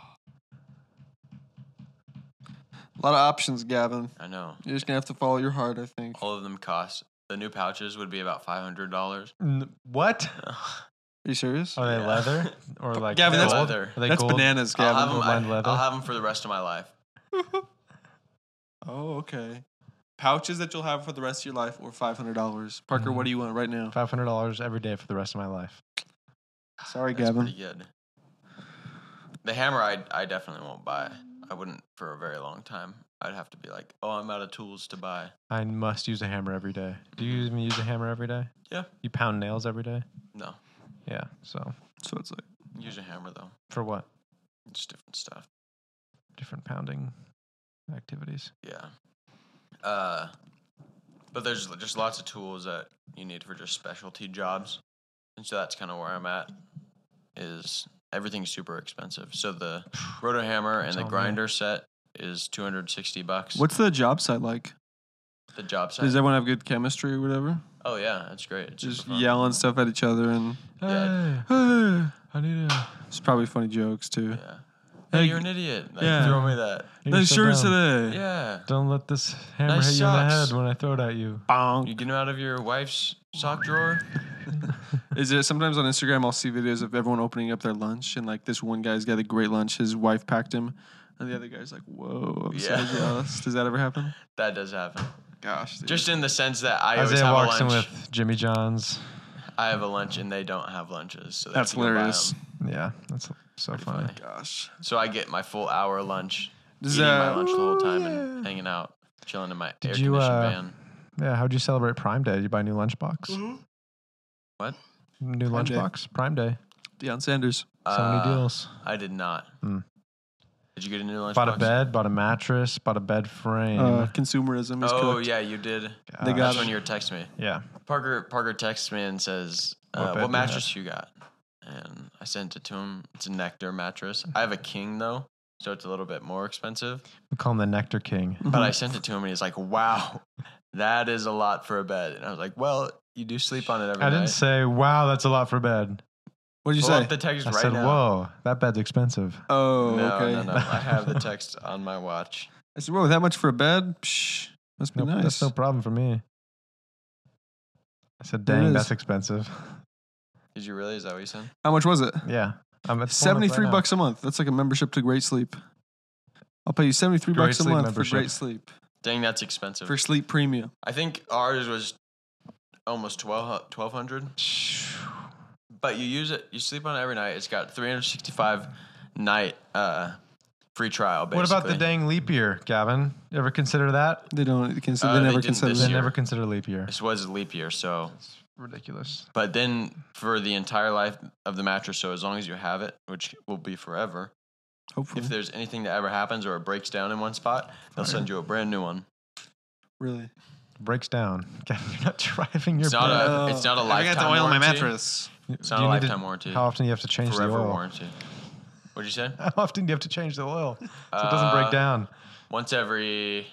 A lot of options, Gavin. I know. You're just gonna have to follow your heart, I think. All of them cost. The new pouches would be about $500. What? Are you serious? Are they Yeah. leather or like Gavin, that's gold? leather. Are they That's gold? bananas, I'll Gavin. have, them, Blend leather? I'll have them for the rest of my life. Oh, okay. Pouches that you'll have for the rest of your life, or $500. Parker, what do you want right now? $500 every day for the rest of my life. Sorry, That's Gavin. pretty good. The hammer, I definitely won't buy. I wouldn't for a very long time. I'd have to be like, oh, I'm out of tools to buy. I must use a hammer every day. Do you even use a hammer every day? Yeah. You pound nails every day? No, Yeah. So So it's like, use a hammer though. for what? Just different stuff. Different pounding activities. Yeah. But there's just lots of tools that you need for just specialty jobs, and so that's kind of where I'm at. Is everything's super expensive. So the roto hammer and the Tell me. grinder set is $260. what's the job site like? the job site? Does everyone have good chemistry or whatever? Oh yeah, that's great. It's Just super fun. yelling stuff at each other, and Hey, hey, I need a. it's probably funny jokes too. Yeah. Hey, Hey, you're an idiot. Like, yeah. throw me that. Nice shirts today. Yeah. Don't let this hammer Nice hit you in the socks. head when I throw it at you. You Bonk. get them out of your wife's sock drawer. Is it sometimes on Instagram I'll see videos of everyone opening up their lunch, and like this one guy's got a great lunch. His wife packed him And the other guy's like, whoa, I'm so Yeah. jealous. Does that ever happen? That does happen. Gosh. Dude. Just in the sense that I always Isaiah have walks a in lunch. with Jimmy John's. I have a lunch and they don't have lunches. So they That's have to go buy hilarious. 'em. Yeah, that's so Pretty funny. funny. Gosh. So I get my full hour lunch, Does, eating my lunch the whole time yeah. and hanging out, chilling in my Did air you, conditioned van. Yeah, how'd you celebrate Prime Day? Did you buy a new lunchbox? What? New Prime Day. lunchbox? Prime Day. Deion Sanders. So many deals. I did not. Hmm. Did you get a new lunch? Bought a bed, bought a mattress, bought a bed frame. Consumerism is Oh correct. yeah, you did. They got That's it. when you were texting me. Yeah. Parker texts me and says, What bed do "What you mattress you got?" And I sent it to him. It's a Nectar mattress. I have a king though, so it's a little bit more expensive. We call him the Nectar King. But I sent it to him and he's like, "Wow, that is a lot for a bed." And I was like, "Well, you do sleep on it every I night." didn't say, wow, that's a lot for bed. What did you Pull say? up the text I right said, now. whoa, that bed's expensive. Oh, No, okay. no. I have the text on my watch. I said, whoa, that much for a bed? Psh, must be Nope, nice. That's no problem for me. I said, There it dang, is. that's expensive. Did you really? Is that what you said? How much was it? Yeah. I'm at $73 a month. That's like a membership to Great Sleep. I'll pay you $73 Great a Sleep month membership. for Great Sleep. Dang, that's expensive. For Sleep Premium. I think ours was almost 1,200. But you use it, you sleep on it every night. It's got 365 night free trial. Basically. What about the dang leap year, Gavin? You ever consider that? They don't consider. They They never didn't consider this They that. year. never consider leap year. This was a leap year, so. It's ridiculous. But then for the entire life of the mattress, so as long as you have it, which will be forever, Hopefully. if there's anything that ever happens or it breaks down in one spot, they'll send you a brand new one. Really. Breaks down. Gavin, you're not driving your It's not bed. it's not a I lifetime forgot to oil my warranty. mattress. It's Do not a you need to- lifetime warranty. How often do you have to change Forever the oil? warranty. What'd you say? How often do you have to change the oil so it doesn't break down? Once every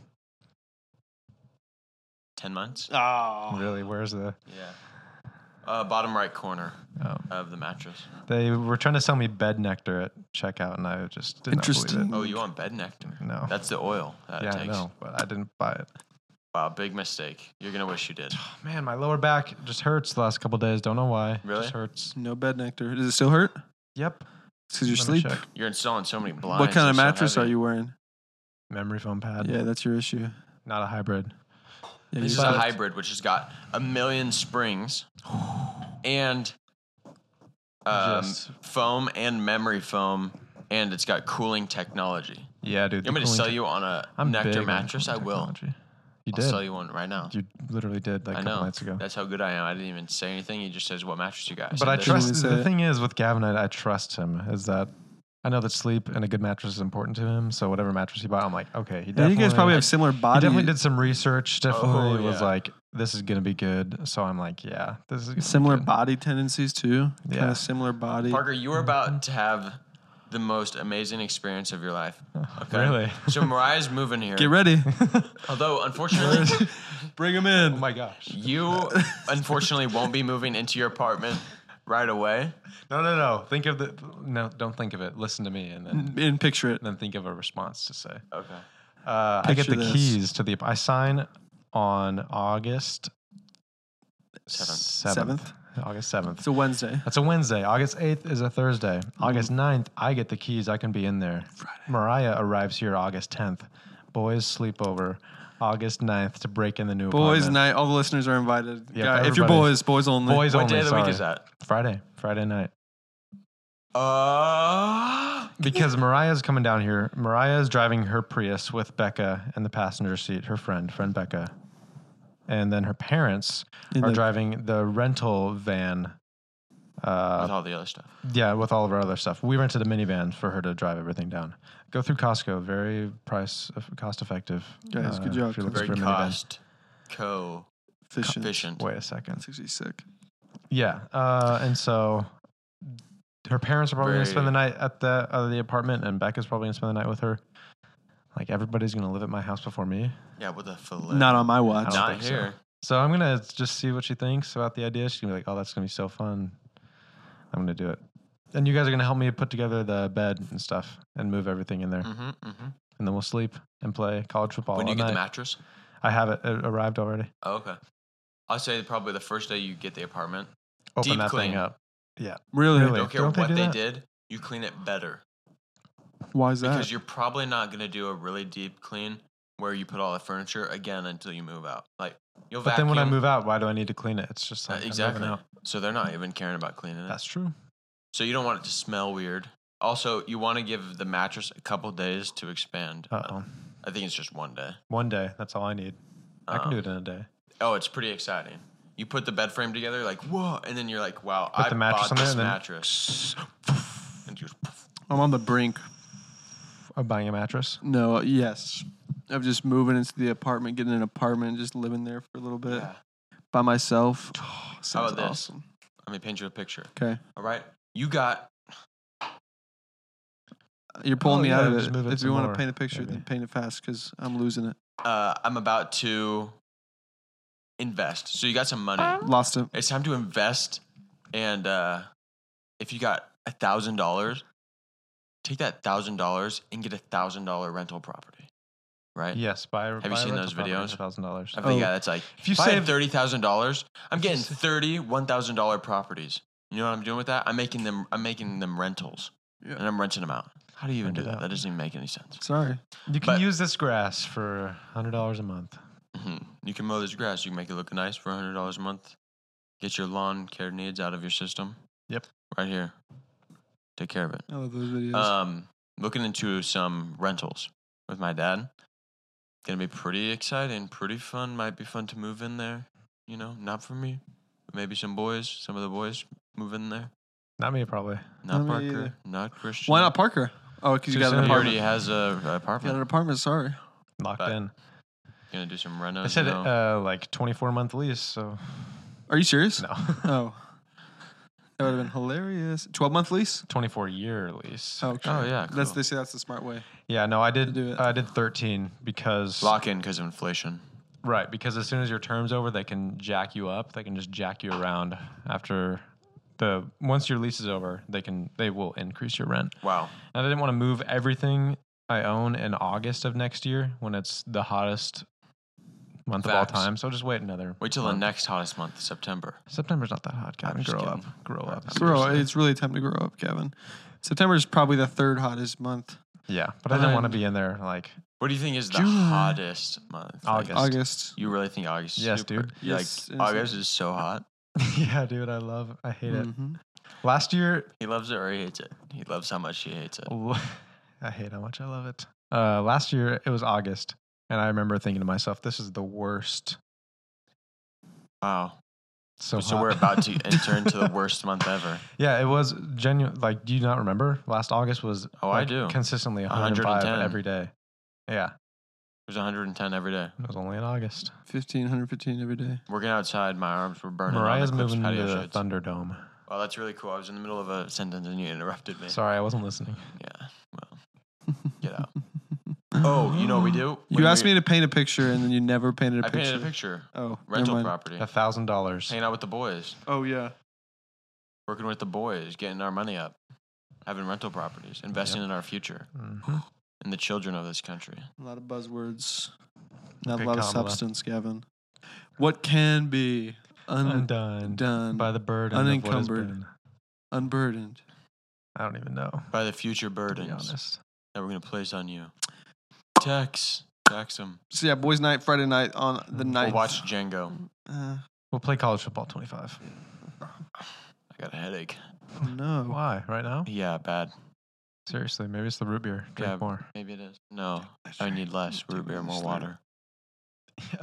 10 months. Oh. Really? Where's the? Yeah. Bottom right corner Oh. of the mattress. They were trying to sell me bed nectar at checkout, and I just did not believe Interesting. Oh, you want bed nectar? it. No. That's the oil that Yeah, it I takes. know, but I didn't buy it. Wow, big mistake. You're going to wish you did. Man, my lower back just hurts the last couple days. Don't know why. Really? Just hurts. No bed nectar. Does it still hurt? Yep. It's because you Let me sleep. check. You're installing so many blinds. What kind of they're so mattress heavy. are you wearing? Memory foam pad. Yeah, that's your issue. Not a hybrid. Yeah, This is you- a hybrid, which has got 1,000,000 springs and Just- foam and memory foam, and it's got cooling technology. Yeah, dude. You want me to sell you on a I'm Nectar big on mattress? I cooling will. technology. You I'll did. sell you one right now. You literally did like I a couple know. nights ago. That's how good I am. I didn't even say anything. He just says, "What mattress you got?" But I said, trust. Didn't even say The it. thing is with Gavin, I trust him. Is that I know that sleep and a good mattress is important to him. So whatever mattress he bought, I'm like, okay. He Yeah, definitely. you guys probably have similar He body. definitely did some research. Definitely was yeah. like, this is gonna be good. So I'm like, yeah, this is gonna be similar good. body tendencies too. Kind Yeah. of similar body. Parker, you are about to have the most amazing experience of your life. Okay? Really? So Mariah's moving here. Get ready. Although, unfortunately, Bring him in. Oh my gosh. you unfortunately won't be moving into your apartment right away. No. Think of the. No, don't think of it. Listen to me, and And picture it. then think of a response to say. Okay. I get Picture the this. keys to the. I sign on August 7th. 7th. August 7th. It's a Wednesday. That's a Wednesday. August 8th is a Thursday. August 9th, I get the keys. I can be in there. Mariah arrives here August 10th. Boys sleepover August 9th to break in the new Boys apartment. night. All the listeners are invited. Yep, Yeah, if you're everybody. boys only. Boys What only. day of the sorry. week is that? Friday night. Uh, Because Mariah's coming down here. Mariah's driving her Prius with Becca in the passenger seat, her friend Becca. And then her parents In are the- driving the rental van. with all the other stuff. Yeah, with all of our other stuff. We rented a minivan for her to drive everything down. Go through Costco, very cost effective. Guys, good job. If you're looking Very for a minivan. Efficient. efficient. Wait a second. That's actually sick. Yeah, and so her parents are probably going to spend the Very- night at the apartment, and Becca's probably going to spend the night with her. Like everybody's going to live at my house before me. Yeah, with a fillet. Not on my watch. I don't Not think so. here. So I'm gonna just see what she thinks about the idea. She's gonna be like, "Oh, that's gonna be so fun." I'm gonna do it, and you guys are gonna help me put together the bed and stuff and move everything in there, Mm-hmm, mm-hmm. and then we'll sleep and play college football. When do you all get the night. mattress? I have it. It arrived already. Oh, okay. I'll say probably the first day you get the apartment. Open Deep that clean. thing up. Yeah. Really? Really? Don't care Don't they what do they that? did. You clean it better. Why is that? Because you're probably not going to do a really deep clean where you put all the furniture again until you move out. Like you'll But vacuum. then when I move out, why do I need to clean it? It's just like I'm exactly. moving out. So they're not even caring about cleaning it. That's true. So you don't want it to smell weird. Also, you want to give the mattress a couple days to expand. Uh-oh. I think it's just 1 day. 1 day. That's all I need. I can do it in a day. Oh, it's pretty exciting. You put the bed frame together, like, whoa, and then you're like, wow, I the mattress bought on there this and then- mattress. And you just, I'm on the brink. Of buying a mattress. No, yes. Of just moving into the apartment, getting an apartment, just living there for a little bit yeah. by myself. How Sounds about this? awesome. Let me paint you a picture. Okay. All right? You got, You're pulling Oh, me yeah, out of just it. move it If you some want more, to paint a picture, maybe. then paint it fast because I'm losing it. I'm about to invest. So you got some money. Lost it. It's time to invest. And if you got $1,000, take that $1,000 and get $1,000 rental property. Right? Yes. Have you seen those videos? $1,000. I think that's like If you if I save had $30,000, I'm getting 30 $1,000 properties. You know what I'm doing with that? I'm making them rentals, Yeah. and I'm renting them out. How do you even I do do that? that. That doesn't even make any sense. Sorry. You can But- use this grass for $100 a month. You can mow this grass. You can make it look nice for $100 a month. Get your lawn care needs out of your system. Yep. Right here. Take care of it. I love those videos. Looking into some rentals with my dad. Gonna be pretty exciting, pretty fun. Might be fun to move in there. You know, not for me. But maybe some of the boys move in there. Not me, probably. Not Not me Parker, either. not Christian. Why not Parker? Oh, because you Too got an soon. He already apartment. has a You got an apartment. apartment. Sorry. Locked But- in. Gonna do some renos. I said you know. like 24-month lease, so Are you serious? no. Oh. That would have been hilarious. 12-month lease? 24-year lease. Okay. Oh, yeah, That's cool. they say that's the smart way. Yeah, no, I did. do it. I did 13 because Lock in because of inflation. right, because as soon as your term's over, they can jack you up. They can just jack you around after once your lease is over. They will increase your rent. Wow. And I didn't want to move everything I own in August of next year when it's the hottest month of all Facts. time. So just wait another. Wait till month. the next hottest month, September. September's not that hot, Kevin. just Grow kidding. up. Grow up. Bro, seriously. it's really time to grow up, Kevin. September is probably the third hottest month. Yeah, but I didn't want to Behind- be in there like What do you think is the July. hottest month? August. August. You really think August is Yes, super? dude. You're Yes, like, it's- August is so hot. yeah, dude. I hate it. Mhm. Last year, He loves it or he hates it. He loves how much he hates it. I hate how much I love it. Last year it was August, and I remember thinking to myself, "This is the worst." Wow. So So hot. we're about to enter into the worst month ever. Yeah, it was genuine. Like, do you not remember? Last August was. Oh, I like, do. Consistently 105 110. every day. Yeah, It was 110 every day. it was only in August. 115 every day. Working outside, my arms were burning. Mariah's on the Clips moving to patio the sheds. Thunderdome. Well, that's really cool. I was in the middle of a sentence and you interrupted me. Sorry, I wasn't listening. Yeah. Well, get out. Oh, you know what we do? You asked me to paint a picture and then you never painted a I picture. painted a picture. Oh, Rental never mind. property. $1,000. Hanging out with the boys. Oh yeah. Working with the boys. Getting our money up. Having rental properties. Investing in our future. Mm-hmm. And the children of this country. A lot of buzzwords. Not Big a lot of Kamala. substance, Gavin. What can be Undone done by the burden of what has unencumbered. been. unburdened? I don't even know. By the future To be burdens honest. that we're going to place on you. Text them. So yeah, boys' night Friday night on the We'll night. We'll watch Django. We'll play college football 25. I got a headache. Oh no. Why? Right now? Yeah, bad. Seriously, maybe it's the root beer. Drink Yeah. more. Maybe it is. No, I need less root beer, more water. Yeah.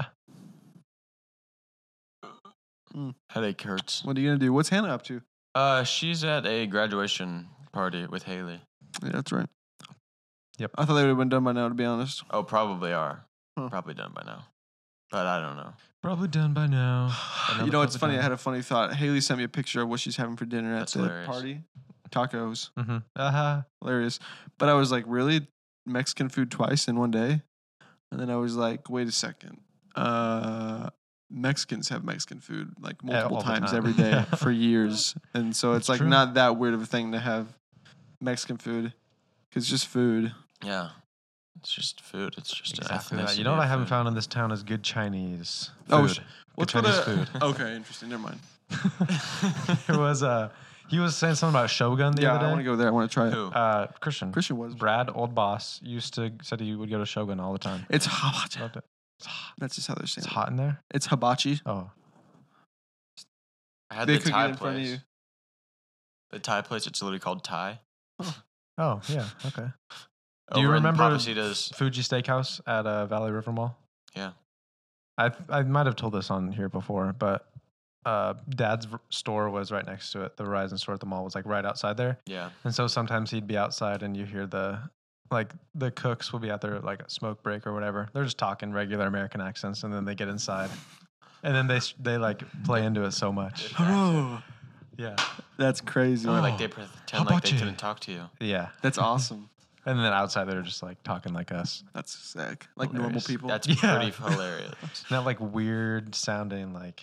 Headache hurts. What are you gonna do? What's Hannah up to? She's at a graduation party with Haley. Yeah, that's right. Yep. I thought they would have been done by now, to be honest. Oh, probably are. Huh. Probably done by now. But I don't know. Probably done by now. You know, it's Another funny. I time. had a funny thought. Haley sent me a picture of what she's having for dinner at That's the hilarious. party. Tacos. Mm-hmm. Uh-huh. Hilarious. But I was like, really? Mexican food twice in one day? And then I was like, wait a second. Mexicans have Mexican food like multiple all the times time. every day for years. And so it's like true. not that weird of a thing to have Mexican food because it's just food. Yeah. It's just food. It's just Exactly an that. ethnicity You know what of I haven't food. found in this town is good Chinese food. Oh, Good what's Chinese with food. Okay, interesting. Never mind. There was He was saying something about Shogun the other day. I want to go there. I want to try it. Who? Christian. Christian was. Brad, old boss, said he would go to Shogun all the time. It's hibachi. Loved it. It's hot. That's just how they're saying It's it. hot in there. It's hibachi. Oh, I had They the cook Thai it in front of place. you. The Thai place, it's literally called Thai. oh yeah. Okay. Do you Over in remember Papasitas? Fuji Steakhouse at Valley River Mall? Yeah. I might have told this on here before, but Dad's store was right next to it. The Verizon store at the mall was like right outside there. Yeah. And so sometimes he'd be outside and you hear the cooks will be out there like a smoke break or whatever. They're just talking regular American accents and then they get inside. And then they like play into it so much. Oh, Yeah. that's crazy. Or like they pretend like they hibachi. couldn't talk to you. Yeah. That's awesome. And then outside they're just like talking like us. That's sick. Like normal Hilarious. people. That's Yeah. pretty hilarious. Not like weird sounding like.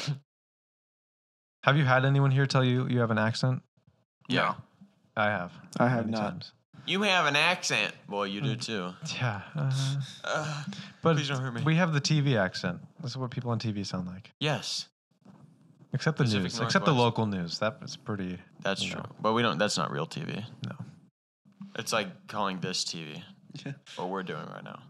Have you had anyone here tell you have an accent? Yeah. I have. I have many not. times. You have an accent. Boy, you do too. Yeah. Uh, But Please don't hurt me. we have the TV accent. This is what people on TV sound like. yes, Except the Pacific news. Except the Northwest. local news. That is pretty. that's you true. know. But we don't. That's not real TV. No. It's like calling this TV. Yeah. What we're doing right now.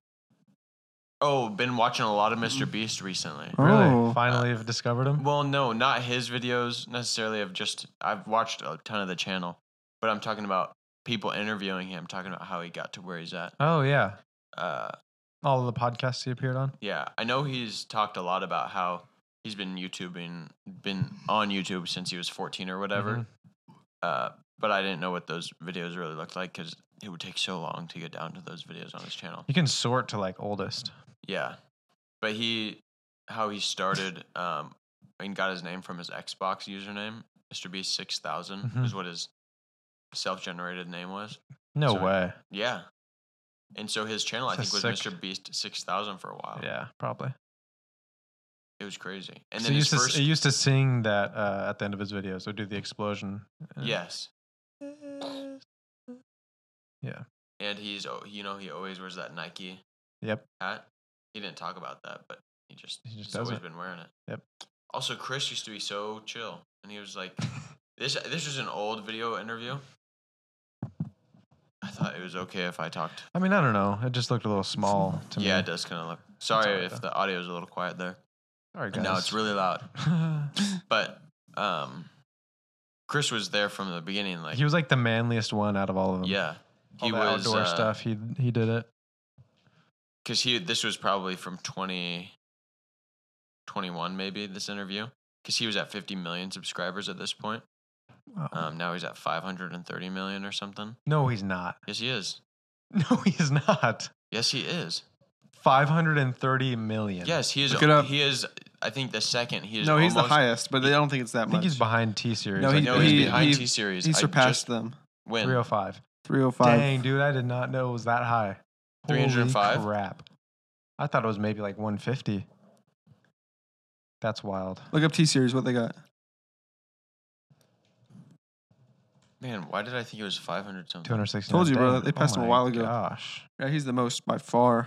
Oh, been watching a lot of Mr. Beast recently. Really? Oh. Finally have discovered him? Well, no, not his videos necessarily. I've watched a ton of the channel, but I'm talking about people interviewing him, talking about how he got to where he's at. Oh, yeah. Uh, All of the podcasts he appeared on? yeah, I know he's talked a lot about how he's been on YouTube since he was 14 or whatever. Mhm. But I didn't know what those videos really looked like because it would take so long to get down to those videos on his channel. You can sort to like oldest. Yeah, but how he started, and got his name from his Xbox username, Mr. Beast 6000 Mhm. is what his self-generated name was. No So- way. Yeah, and so his channel I That's think was sick. Mr. Beast 6000 for a while. Yeah, probably. It was crazy. And So then he his first, he used to sing that at the end of his videos. So do the explosion. yes, Yeah. and he always wears that Nike Yep. hat. He didn't talk about that, but he's does always it. been wearing it. Yep. Also, Chris used to be so chill, and he was like, "This was an old video interview." I thought it was okay if I talked. I mean, I don't know. It just looked a little small to me. Yeah, it does kind of look. Sorry alright, if though. the audio is a little quiet there. All right, guys. And now it's really loud. But Chris was there from the beginning. Like, he was like the manliest one out of all of them. yeah, All he the was outdoor stuff. He did it. because this was probably from 2021 maybe this interview because he was at 50 million subscribers at this point. Wow. Now he's at 530 million or something. No, he's not. Yes, he is. No, he's not. Yes, he is. 530 million. Yes, he is. Look it up. He is. I think the second. He is. No, he's the almost- highest, but I don't think it's that I think much. he's behind T Series. No, like he- No, he's he- behind he- T Series. He surpassed them. When 305. 305. Dang, dude, I did not know it was that high. 305? Holy crap. I thought it was maybe like 150. That's wild. Look up T Series, what they got. Man, why did I think it was 500 something? 260. Told you, bro, they passed him a while ago. Gosh. Yeah, he's the most by far.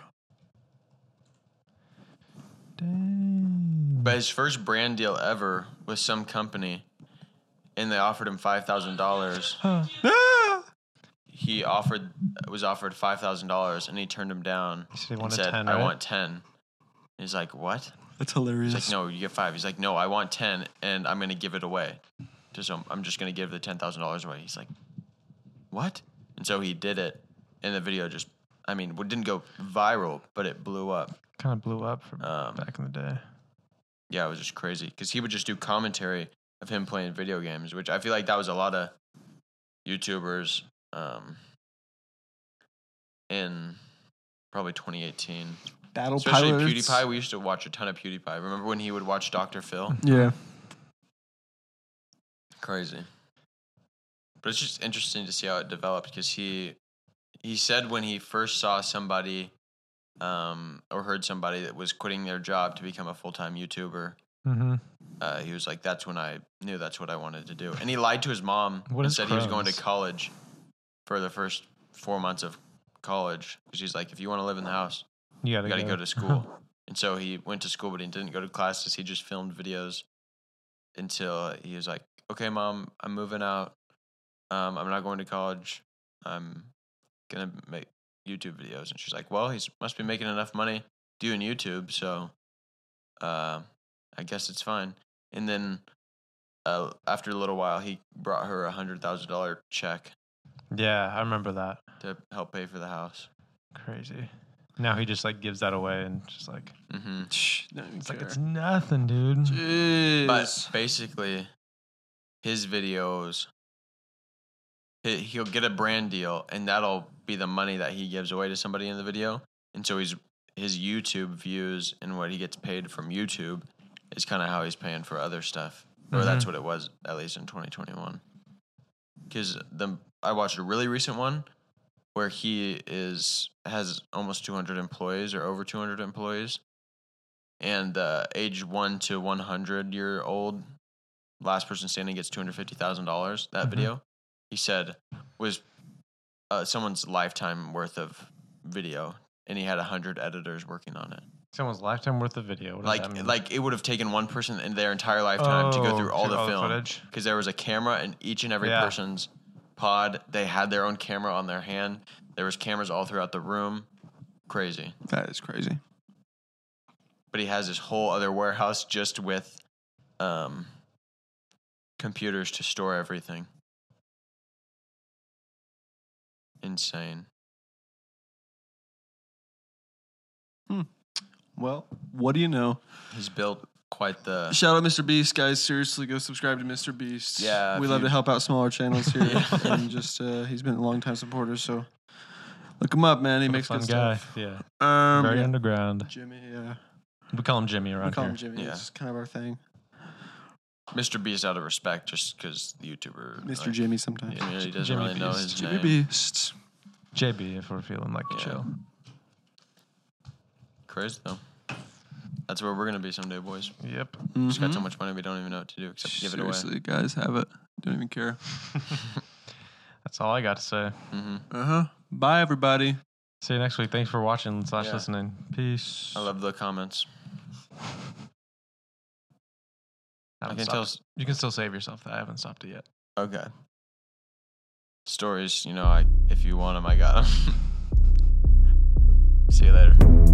Dang. But his first brand deal ever was some company, and they offered him $5,000. Huh. Ah! He was offered $5,000, and he turned him down. He said he and wanted said, 10, "I right? want 10." He's like, "What?" That's hilarious. He's like, "No, you get 5." He's like, "No, I want 10, and I'm going to give it away. I'm just going to give the $10,000 away." He's like, "What?" And so he did it, and the video it didn't go viral, but it blew up. Kind of blew up from Um, back in the day. Yeah, it was just crazy because he would just do commentary of him playing video games, which I feel like that was a lot of YouTubers in probably 2018. Battle Especially Pilots. PewDiePie. We used to watch a ton of PewDiePie. Remember when he would watch Dr. Phil? Yeah. Crazy. But it's just interesting to see how it developed because he said when he first saw somebody or heard somebody that was quitting their job to become a full-time YouTuber, Mm-hmm. he was like, that's when I knew that's what I wanted to do. And he lied to his mom What and is said he was going to Crohn's? college for the first 4 months of college because he's like, if you want to live in the house, You you got to go to school. And so he went to school, but he didn't go to classes. He just filmed videos until he was like, okay, Mom, I'm moving out. I'm not going to college. I'm gonna make YouTube videos. And she's like, well, he must be making enough money doing YouTube, so I guess it's fine. And then after a little while, he brought her $100,000 check Yeah, I remember that. to help pay for the house. Crazy. Now he just like gives that away and just like it's like it's nothing, dude. Jeez. But basically, his videos, he'll get a brand deal, and that'll be the money that he gives away to somebody in the video. And so his YouTube views and what he gets paid from YouTube is kind of how he's paying for other stuff, or that's what it was at least in 2021. Because I watched a really recent one where he has almost 200 employees or over 200 employees, and age 1 to 100-year-old last person standing gets $250,000. That video, he said, was someone's lifetime worth of video, and he had 100 editors working on it. Someone's lifetime worth of video. What does that mean? Like it would have taken one person in their entire lifetime to go through all the film footage. because there was a camera in each and every person's pod. They had their own camera on their hand. There was cameras all throughout the room. Crazy. That is crazy. But he has this whole other warehouse just with computers to store everything. Insane. Well, what do you know? He's built quite the... Shout out Mr. Beast, guys. Seriously, go subscribe to Mr. Beast. Yeah. We love to help out smaller channels here. And just, he's been a long-time supporter, so look him up, man. He makes fun good guy. stuff. Yeah. Very underground. Jimmy, yeah. We call him Jimmy around We call here. him Jimmy. Yeah. It's kind of our thing. Mr. Beast out of respect just because the YouTuber... Mr. Jimmy sometimes. The community doesn't Jimmy really know Beast. his Jimmy name. Beast. JB, if we're feeling like a chill. Crazy, though. That's where we're going to be someday, boys. Yep. Just got so much money we don't even know what to do except give it away. Seriously, guys, have it. Don't even care. That's all I got to say. Bye, everybody. See you next week. Thanks for watching / Yeah. listening. Peace. I love the comments. I can tell. You can still save yourself. I haven't stopped it yet. Okay. Stories, if you want them, I got them. See you later.